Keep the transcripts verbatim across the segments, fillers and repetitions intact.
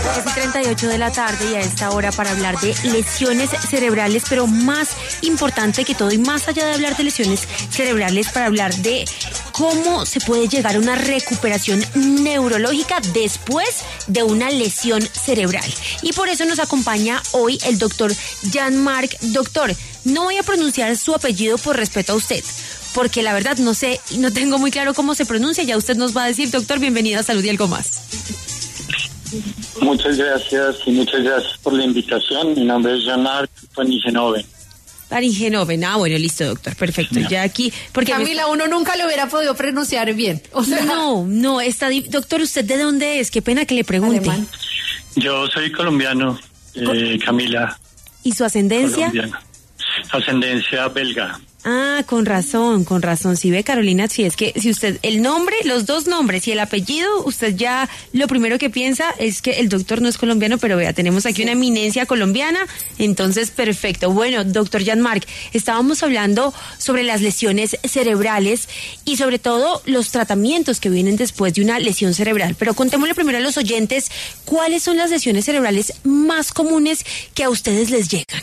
tres y treinta y ocho de la tarde y a esta hora para hablar de lesiones cerebrales, pero más importante que todo y más allá de hablar de lesiones cerebrales, para hablar de cómo se puede llegar a una recuperación neurológica después de una lesión cerebral. Y por eso nos acompaña hoy el doctor Jean-Marc. Doctor, no voy a pronunciar su apellido por respeto a usted, porque la verdad no sé, no tengo muy claro cómo se pronuncia, ya usted nos va a decir. Doctor, bienvenido a Salud y Algo Más. Muchas gracias y muchas gracias por la invitación. Mi nombre es Jean-Marc Paringenoven. Paringenoven, ah, bueno, listo, doctor, perfecto. Sí. Ya aquí, porque Camila, me... uno nunca lo hubiera podido pronunciar bien. O sea... No, no, está, doctor, ¿usted de dónde es? Qué pena que le pregunte. Alemán. Yo soy colombiano, eh, Camila. ¿Y su ascendencia? Colombiana. Ascendencia belga. Ah, con razón, con razón. Si ve, Carolina, si es que si usted, el nombre, los dos nombres y el apellido, usted ya lo primero que piensa es que el doctor no es colombiano, pero vea, tenemos aquí sí. una eminencia colombiana, entonces perfecto. Bueno, doctor Jean-Marc, estábamos hablando sobre las lesiones cerebrales y sobre todo los tratamientos que vienen después de una lesión cerebral, pero contémosle primero a los oyentes cuáles son las lesiones cerebrales más comunes que a ustedes les llegan.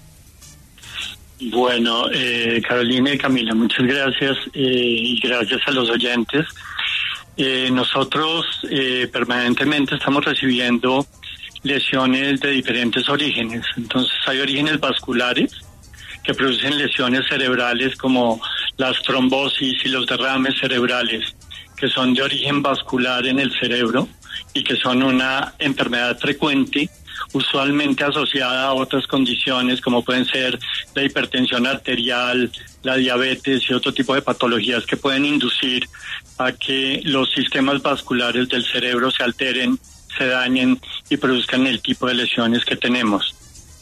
Bueno, eh, Carolina y Camila, muchas gracias eh, y gracias a los oyentes. Eh, nosotros eh, permanentemente estamos recibiendo lesiones de diferentes orígenes. Entonces hay orígenes vasculares que producen lesiones cerebrales como las trombosis y los derrames cerebrales, que son de origen vascular en el cerebro y que son una enfermedad frecuente, usualmente asociada a otras condiciones como pueden ser la hipertensión arterial, la diabetes y otro tipo de patologías que pueden inducir a que los sistemas vasculares del cerebro se alteren, se dañen y produzcan el tipo de lesiones que tenemos.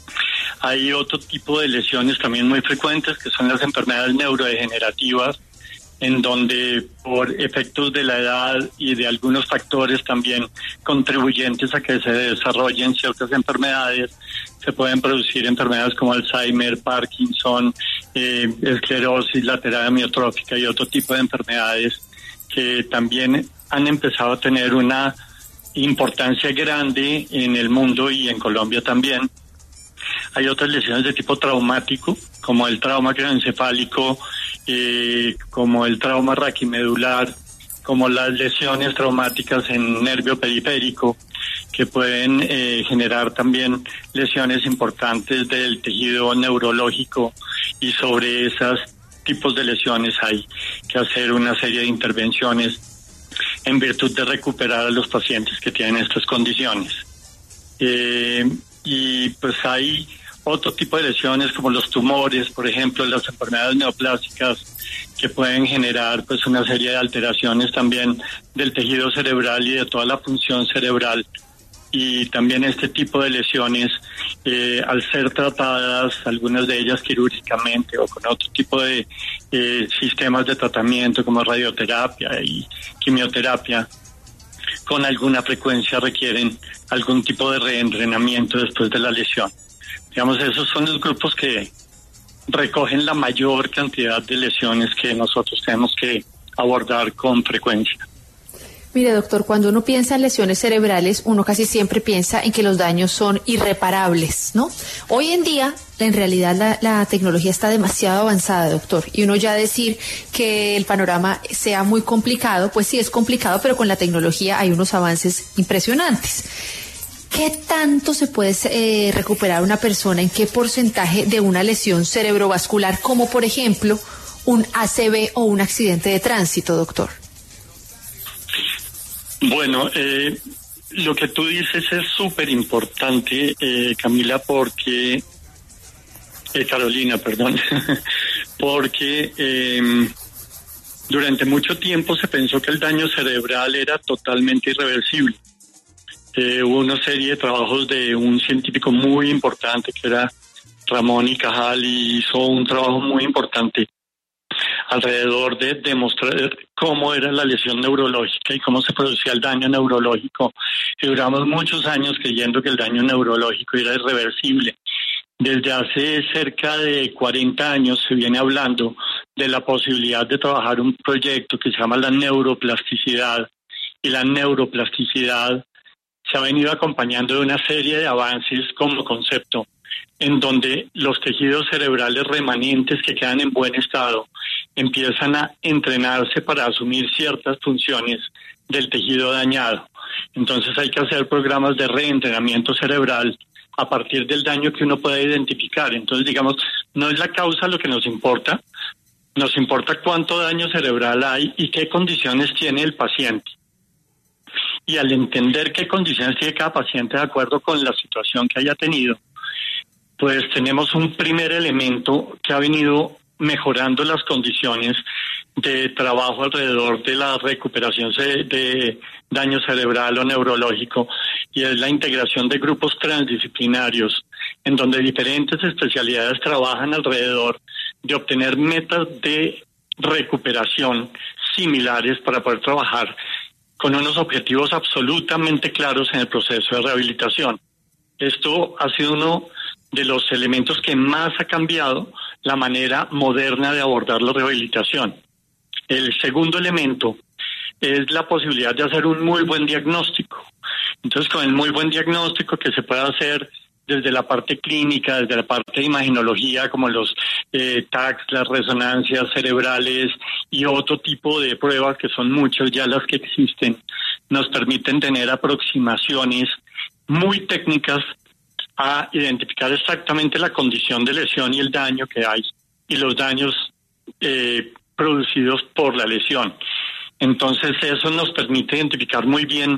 Hay otro tipo de lesiones también muy frecuentes que son las enfermedades neurodegenerativas, en donde por efectos de la edad y de algunos factores también contribuyentes a que se desarrollen ciertas enfermedades, se pueden producir enfermedades como Alzheimer, Parkinson, eh, esclerosis lateral amiotrófica y otro tipo de enfermedades que también han empezado a tener una importancia grande en el mundo y en Colombia también. Hay otras lesiones de tipo traumático, como el trauma craneoencefálico, eh, como el trauma raquimedular, como las lesiones traumáticas en nervio periférico, que pueden eh, generar también lesiones importantes del tejido neurológico, y sobre esos tipos de lesiones hay que hacer una serie de intervenciones en virtud de recuperar a los pacientes que tienen estas condiciones. Eh, y pues hay otro tipo de lesiones como los tumores, por ejemplo, las enfermedades neoplásicas, que pueden generar pues una serie de alteraciones también del tejido cerebral y de toda la función cerebral. Y también este tipo de lesiones, eh, al ser tratadas, algunas de ellas quirúrgicamente o con otro tipo de eh, sistemas de tratamiento como radioterapia y quimioterapia, con alguna frecuencia requieren algún tipo de reentrenamiento después de la lesión. Digamos, esos son los grupos que recogen la mayor cantidad de lesiones que nosotros tenemos que abordar con frecuencia. Mire, doctor, cuando uno piensa en lesiones cerebrales, uno casi siempre piensa en que los daños son irreparables, ¿no? Hoy en día, en realidad, la, la tecnología está demasiado avanzada, doctor, y uno ya decir que el panorama sea muy complicado, pues sí es complicado, pero con la tecnología hay unos avances impresionantes. ¿Qué tanto se puede eh, recuperar una persona? ¿En qué porcentaje de una lesión cerebrovascular, como por ejemplo un A C V o un accidente de tránsito, doctor? Bueno, eh, lo que tú dices es súper importante, eh, Camila, porque, eh, Carolina, perdón, porque eh, durante mucho tiempo se pensó que el daño cerebral era totalmente irreversible. Eh, hubo una serie de trabajos de un científico muy importante que era Ramón y Cajal, y hizo un trabajo muy importante alrededor de demostrar cómo era la lesión neurológica y cómo se producía el daño neurológico. Y duramos muchos años creyendo que el daño neurológico era irreversible. Desde hace cerca de cuarenta años se viene hablando de la posibilidad de trabajar un proyecto que se llama la neuroplasticidad, y la neuroplasticidad se ha venido acompañando de una serie de avances como concepto, en donde los tejidos cerebrales remanentes que quedan en buen estado empiezan a entrenarse para asumir ciertas funciones del tejido dañado. Entonces hay que hacer programas de reentrenamiento cerebral a partir del daño que uno pueda identificar. Entonces, digamos, no es la causa lo que nos importa, nos importa cuánto daño cerebral hay y qué condiciones tiene el paciente. Y al entender qué condiciones tiene cada paciente de acuerdo con la situación que haya tenido, pues tenemos un primer elemento que ha venido mejorando las condiciones de trabajo alrededor de la recuperación de daño cerebral o neurológico, y es la integración de grupos transdisciplinarios, en donde diferentes especialidades trabajan alrededor de obtener metas de recuperación similares para poder trabajar con unos objetivos absolutamente claros en el proceso de rehabilitación. Esto ha sido uno de los elementos que más ha cambiado la manera moderna de abordar la rehabilitación. El segundo elemento es la posibilidad de hacer un muy buen diagnóstico. Entonces, con el muy buen diagnóstico que se puede hacer desde la parte clínica, desde la parte de imaginología, como los eh, T A C, las resonancias cerebrales y otro tipo de pruebas, que son muchas ya las que existen, nos permiten tener aproximaciones muy técnicas a identificar exactamente la condición de lesión y el daño que hay y los daños eh, producidos por la lesión. Entonces eso nos permite identificar muy bien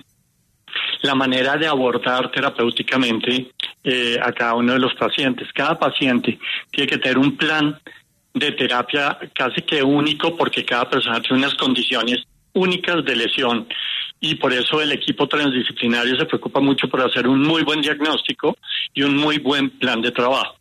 la manera de abordar terapéuticamente eh, a cada uno de los pacientes. Cada paciente tiene que tener un plan de terapia casi que único, porque cada persona tiene unas condiciones únicas de lesión, y por eso el equipo transdisciplinario se preocupa mucho por hacer un muy buen diagnóstico y un muy buen plan de trabajo.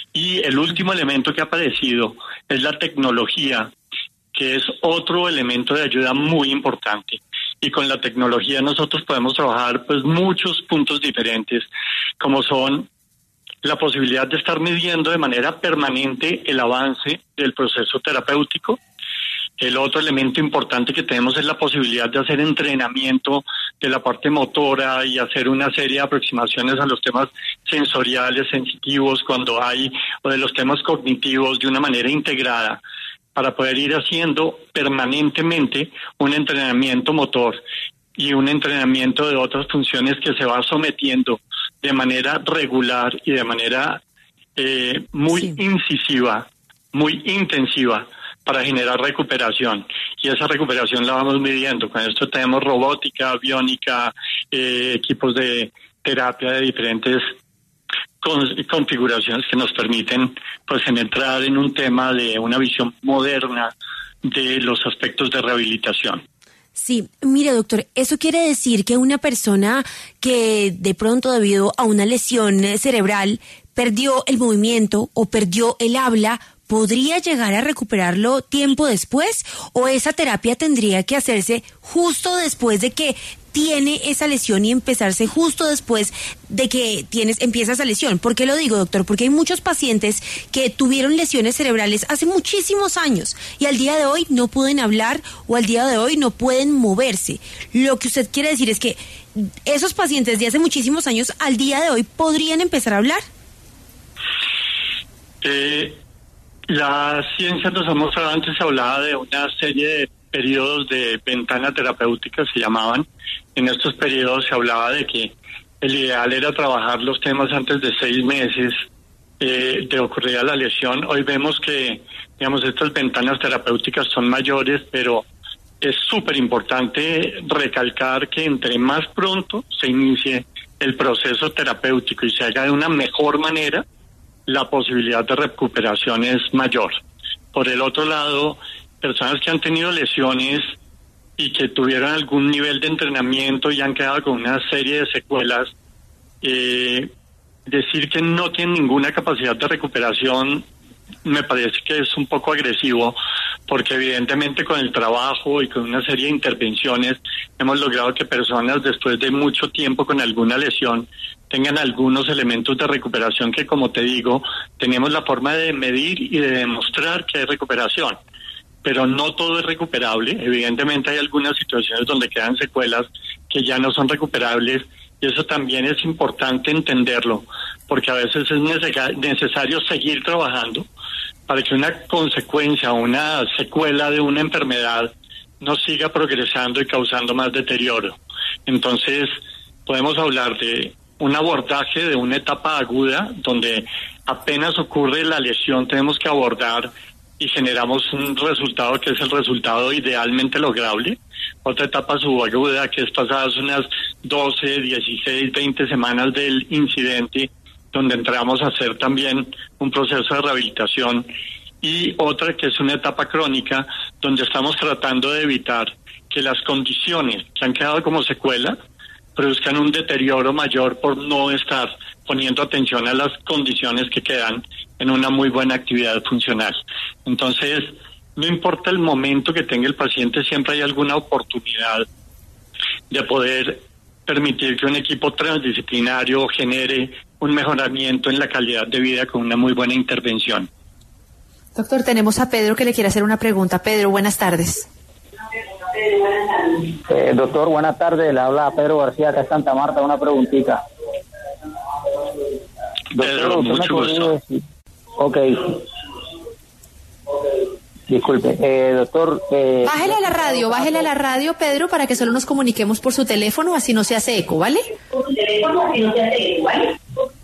Y el último elemento que ha aparecido es la tecnología, que es otro elemento de ayuda muy importante. Y con la tecnología nosotros podemos trabajar pues muchos puntos diferentes, como son la posibilidad de estar midiendo de manera permanente el avance del proceso terapéutico. El otro elemento importante que tenemos es la posibilidad de hacer entrenamiento de la parte motora y hacer una serie de aproximaciones a los temas sensoriales, sensitivos, cuando hay, o de los temas cognitivos de una manera integrada, para poder ir haciendo permanentemente un entrenamiento motor y un entrenamiento de otras funciones que se va sometiendo de manera regular y de manera eh, muy sí. incisiva, muy intensiva, para generar recuperación. Y esa recuperación la vamos midiendo. Con esto tenemos robótica, aviónica, eh, equipos de terapia de diferentes con, configuraciones que nos permiten pues entrar en un tema de una visión moderna de los aspectos de rehabilitación. Sí, mire, doctor, eso quiere decir que una persona que de pronto, debido a una lesión cerebral, perdió el movimiento o perdió el habla, ¿podría llegar a recuperarlo tiempo después? ¿O esa terapia tendría que hacerse justo después de que tiene esa lesión y empezarse justo después de que tienes empieza esa lesión? ¿Por qué lo digo, doctor? Porque hay muchos pacientes que tuvieron lesiones cerebrales hace muchísimos años y al día de hoy no pueden hablar o al día de hoy no pueden moverse. Lo que usted quiere decir es que esos pacientes de hace muchísimos años al día de hoy podrían empezar a hablar. Eh... La ciencia nos ha mostrado, antes se hablaba de una serie de periodos de ventana terapéutica, se llamaban. En estos periodos se hablaba de que el ideal era trabajar los temas antes de seis meses eh, de ocurrir la lesión. Hoy vemos que, digamos, estas ventanas terapéuticas son mayores, pero es súper importante recalcar que entre más pronto se inicie el proceso terapéutico y se haga de una mejor manera, la posibilidad de recuperación es mayor. Por el otro lado, personas que han tenido lesiones y que tuvieron algún nivel de entrenamiento y han quedado con una serie de secuelas, eh, decir que no tienen ninguna capacidad de recuperación me parece que es un poco agresivo, porque evidentemente con el trabajo y con una serie de intervenciones hemos logrado que personas después de mucho tiempo con alguna lesión tengan algunos elementos de recuperación que, como te digo, tenemos la forma de medir y de demostrar que hay recuperación. Pero no todo es recuperable. Evidentemente hay algunas situaciones donde quedan secuelas que que ya no son recuperables, y eso también es importante entenderlo, porque a veces es necesario seguir trabajando para que una consecuencia, una secuela de una enfermedad no siga progresando y causando más deterioro. Entonces, podemos hablar de un abordaje de una etapa aguda, donde apenas ocurre la lesión tenemos que abordar y generamos un resultado que es el resultado idealmente lograble. Otra etapa subaguda, que es pasadas unas doce, dieciséis, veinte semanas del incidente, donde entramos a hacer también un proceso de rehabilitación. Y otra que es una etapa crónica, donde estamos tratando de evitar que las condiciones que han quedado como secuela produzcan un deterioro mayor por no estar poniendo atención a las condiciones que quedan en una muy buena actividad funcional. Entonces, no importa el momento que tenga el paciente, siempre hay alguna oportunidad de poder permitir que un equipo transdisciplinario genere un mejoramiento en la calidad de vida con una muy buena intervención. Doctor, tenemos a Pedro que le quiere hacer una pregunta. Pedro, buenas tardes. Eh, doctor, buenas tardes. Le habla Pedro García, acá en Santa Marta. Una preguntita. Pedro, doctor, mucho gusto. Si... Ok. Disculpe, eh, doctor. Eh, bájele a la radio, bájele a la radio, Pedro, para que solo nos comuniquemos por su teléfono, así no se hace eco, ¿vale? Por su teléfono, así no se hace eco, ¿vale?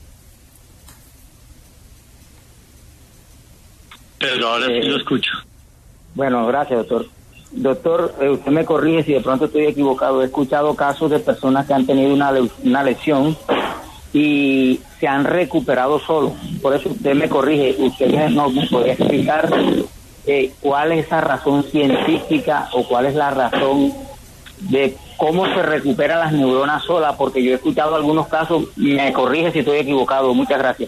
Pedro, ahora sí lo escucho. Bueno, gracias, doctor. Doctor, eh, usted me corrige si de pronto estoy equivocado. He escuchado casos de personas que han tenido una, una lesión y se han recuperado solos. Por eso usted me corrige. Usted no me podría explicar eh, cuál es esa razón científica o cuál es la razón de cómo se recuperan las neuronas solas, porque yo he escuchado algunos casos y me corrige si estoy equivocado. Muchas gracias.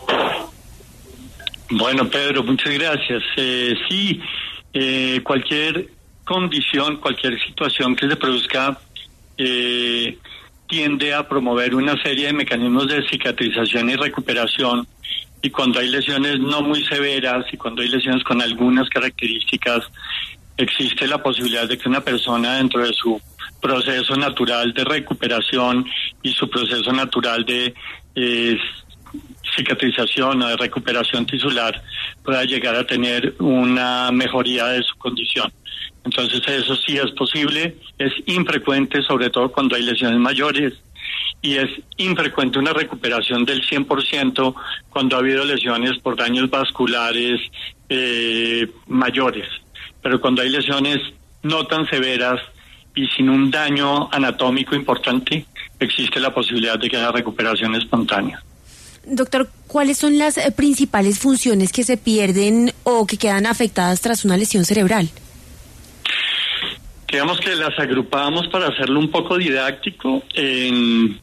Bueno, Pedro, muchas gracias. Eh, sí, eh, cualquier condición, cualquier situación que se produzca eh, tiende a promover una serie de mecanismos de cicatrización y recuperación, y cuando hay lesiones no muy severas y cuando hay lesiones con algunas características, existe la posibilidad de que una persona, dentro de su proceso natural de recuperación y su proceso natural de eh, cicatrización o de recuperación tisular, pueda llegar a tener una mejoría de su condición. Entonces eso sí es posible, es infrecuente, sobre todo cuando hay lesiones mayores, y es infrecuente una recuperación del cien por ciento cuando ha habido lesiones por daños vasculares eh, mayores. Pero cuando hay lesiones no tan severas y sin un daño anatómico importante, existe la posibilidad de que haya recuperación espontánea. Doctor, ¿cuáles son las eh, principales funciones que se pierden o que quedan afectadas tras una lesión cerebral? Digamos que las agrupamos para hacerlo un poco didáctico en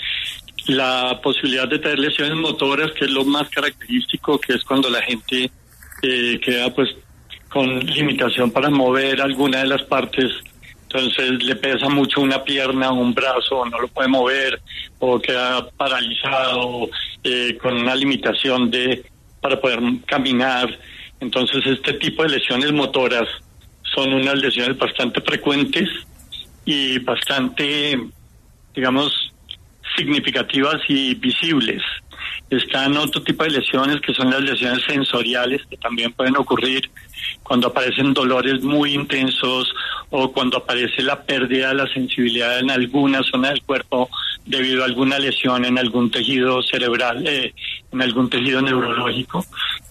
la posibilidad de tener lesiones motoras, que es lo más característico, que es cuando la gente eh, queda pues con limitación para mover alguna de las partes. Entonces le pesa mucho una pierna o un brazo, no lo puede mover, o queda paralizado eh, con una limitación de para poder caminar. Entonces este tipo de lesiones motoras son unas lesiones bastante frecuentes y bastante, digamos, significativas y visibles. Están otro tipo de lesiones que son las lesiones sensoriales, que también pueden ocurrir cuando aparecen dolores muy intensos o cuando aparece la pérdida de la sensibilidad en alguna zona del cuerpo debido a alguna lesión en algún tejido cerebral, eh, en algún tejido neurológico.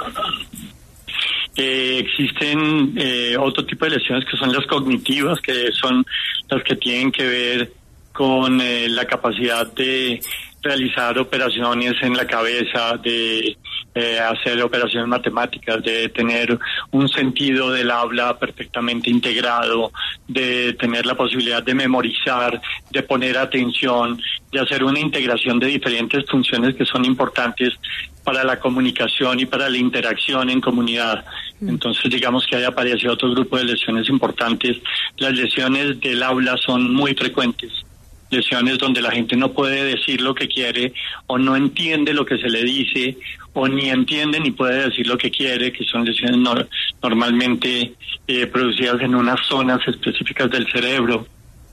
Eh, existen eh, otro tipo de lesiones que son las cognitivas, que son las que tienen que ver con eh, la capacidad de realizar operaciones en la cabeza, de eh, hacer operaciones matemáticas, de tener un sentido del habla perfectamente integrado, de tener la posibilidad de memorizar, de poner atención, de hacer una integración de diferentes funciones que son importantes para la comunicación y para la interacción en comunidad. Entonces, digamos que ahí aparece otro grupo de lesiones importantes. Las lesiones del habla son muy frecuentes. Lesiones donde la gente no puede decir lo que quiere o no entiende lo que se le dice o ni entiende ni puede decir lo que quiere, que son lesiones no, normalmente eh, producidas en unas zonas específicas del cerebro.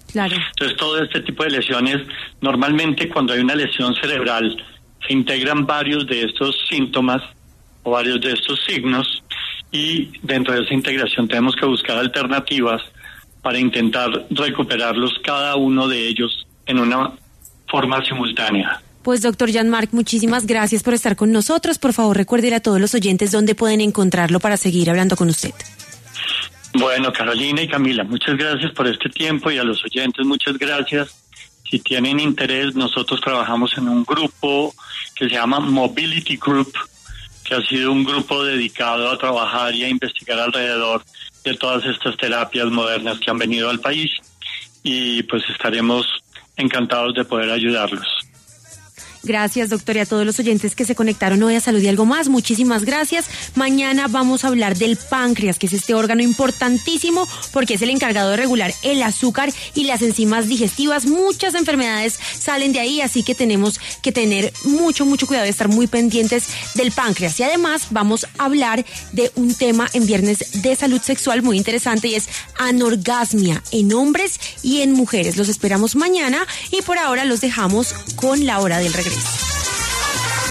Claro. Entonces, todo este tipo de lesiones, normalmente cuando hay una lesión cerebral, se integran varios de estos síntomas o varios de estos signos, y dentro de esa integración tenemos que buscar alternativas para intentar recuperarlos cada uno de ellos en una forma simultánea. Pues doctor Jean-Marc, muchísimas gracias por estar con nosotros. Por favor, recuérdele a todos los oyentes dónde pueden encontrarlo para seguir hablando con usted. Bueno, Carolina y Camila, muchas gracias por este tiempo, y a los oyentes muchas gracias. Si tienen interés, nosotros trabajamos en un grupo que se llama Mobility Group, que ha sido un grupo dedicado a trabajar y a investigar alrededor de todas estas terapias modernas que han venido al país, y pues estaremos encantados de poder ayudarlos. Gracias, doctor, y a todos los oyentes que se conectaron hoy a Salud y Algo Más, muchísimas gracias. Mañana vamos a hablar del páncreas, que es este órgano importantísimo porque es el encargado de regular el azúcar y las enzimas digestivas. Muchas enfermedades salen de ahí, así que tenemos que tener mucho, mucho cuidado y estar muy pendientes del páncreas. Y además vamos a hablar de un tema en Viernes de Salud Sexual muy interesante, y es anorgasmia en hombres y en mujeres. Los esperamos mañana, y por ahora los dejamos con la hora del regreso.